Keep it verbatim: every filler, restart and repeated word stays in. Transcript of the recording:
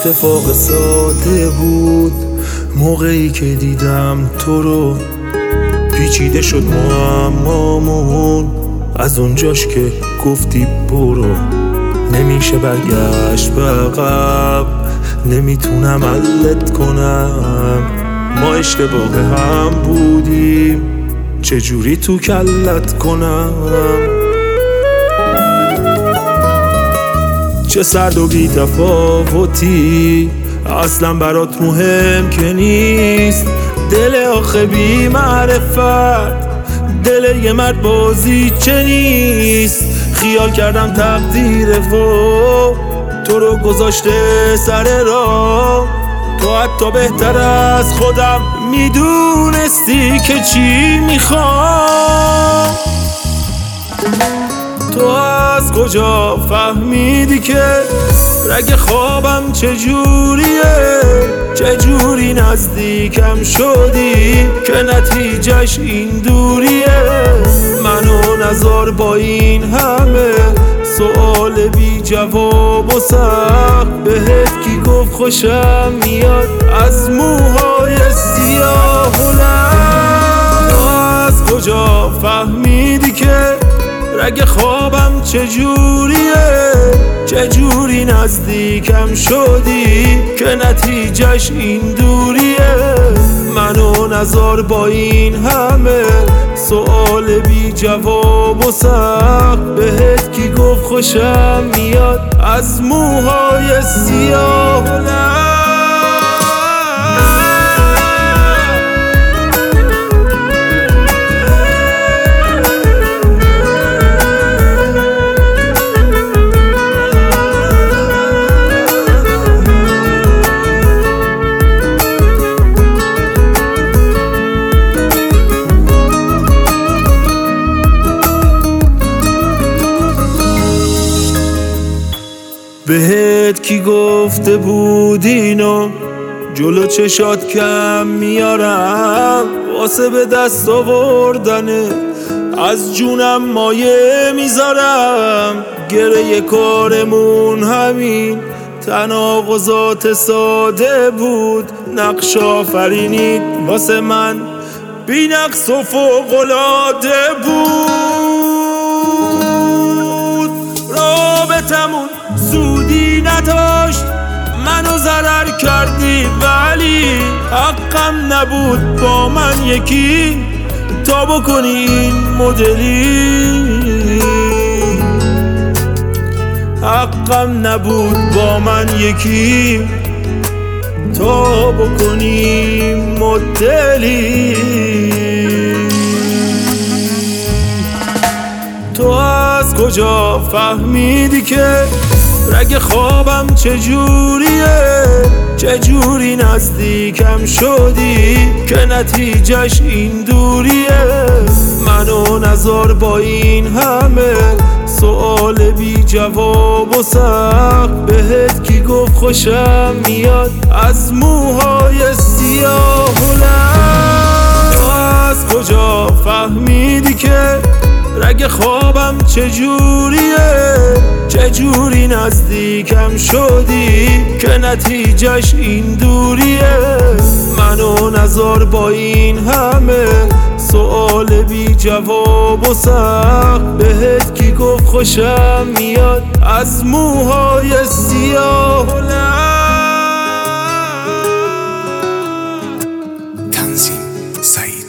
اتفاق ساده بود موقعی که دیدم تو رو، پیچیده شد معمامون از اونجاش که گفتی برو. نمیشه برگشت به عقب، نمیتونم علت کنم، ما اشتباه هم بودیم، چجوری تو کلت کنم. چه سرد و بی تفاوتی، اصلا برات مهم که نیست. دل آخه بی معرفت، دل یه مرد بازی چه نیست. خیال کردم تقدیر و تو رو گذاشته سر راه، تو حتی بهتر از خودم میدونستی که چی میخوام. تو از کجا فهمیدی که رگ خوابم چجوریه؟ چجوری نزدیکم شدی که نتیجهش این دوریه؟ منو نزار با این همه سوال بی جواب و سخت. بهت کی گفت خوشم میاد از موهای سیاه و لب؟ تو از کجا فهمیدی که رگ خوابم چجوریه؟ چجوری نزدیکم شدی که نتیجهش این دوریه؟ منو نزار با این همه سوال بی جواب و سخت. بهت کی گفت خوشم میاد از موهای سیاه و لب؟ بهت کی گفته بود اینو جلو چشات کم میارم؟ واسه به دست آوردنه از جونم مایه میذارم. گره کارمون همین تناقضات ساده بود، نقش آفرینید واسه من بی نقص و فوق‌العاده بود. رابطمون سودی نداشت، منو ضرر کردی، ولی حقم نبود با من یکی تا بکنی این مدلی. حقم نبود با من یکی تا بکنی مدلی. تو از کجا فهمیدی که رگ خوابم چجوریه؟ چجوری نزدیکم شدی که نتیجهش این دوریه؟ منو نزار با این همه سوال بی جواب و سخت. بهت کی گفت خوشم میاد از موهای سیاه و لب؟ تو از کجا فهمیدی که رگ خوابم چجوریه؟ چجوری نزدیکم شدی که نتیجهش این دوریه؟ منو نزار با این همه سوال بی جواب و سخت. بهت کی گفت خوشم میاد از موهای سیاه و لب؟ تنظیم سعید.